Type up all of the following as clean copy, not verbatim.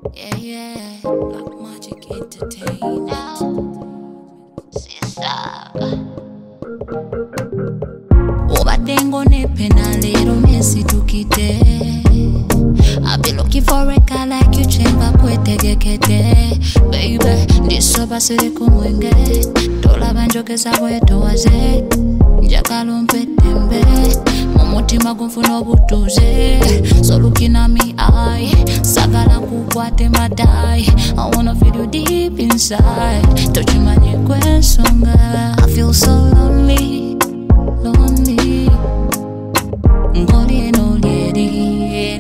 Yeah, yeah. Black Magic Entertainment. Sister. Obatengo ne penalero mesi tukite. I've been looking for a guy like you, chenga kwetegekete. Baby, ndisoba siri kumwenge. Tola banjoke sabwe towaze. Njakalo mpetembe. Mumutima gumfuna obutuze. So looking at me, sagala kukwate madai. I wanna feel you deep inside. Tochimanye kwensonga. I feel so lonely, lonely. Ngoli no lady,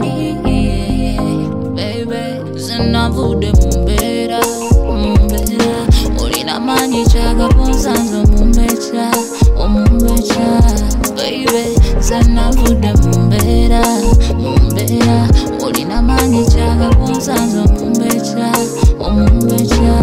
baby. Zinavude mumbera, mumbera. Ulina mani chaga ponsanzo mumbecha, mumbecha. Baby, zinavude mumbera, mumbera. Ulina mani chaga ponsanzo mumbecha, mumbecha.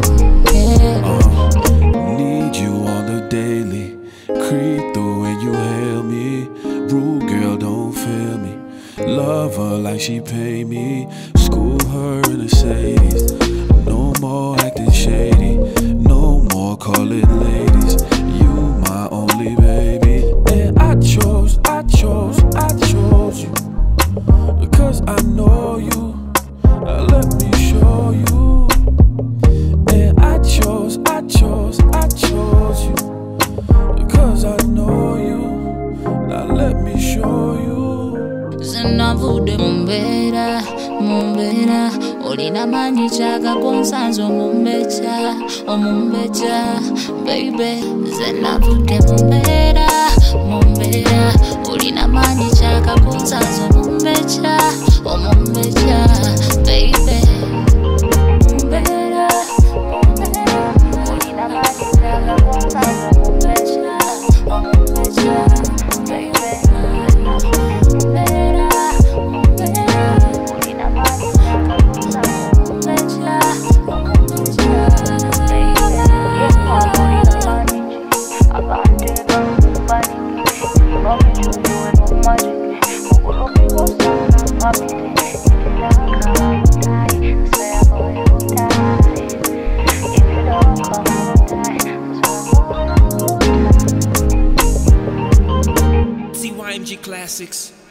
Need you on the daily. Creep the way you hail me. Rude girl, don't fail me. Love her like she pay me. School her in a Mercedes. No more acting shady. No more call it ladies. You my only baby. And I chose you. Because I know you. Let me show you. And I chose you. Because I know you. Now let me show you. Zinavude mumbera, mumbera. Ulina mani chaga konsanzo mumbecha, mumbecha. Baby, zinavude mumbera, mumbera. Ulina mani chaga konsanzo mumbecha, mumbecha. Baby, mumbera, mumbera. Ulina mani chaga konsanzo mumbecha, mumbecha. Baby. CYMG Classics.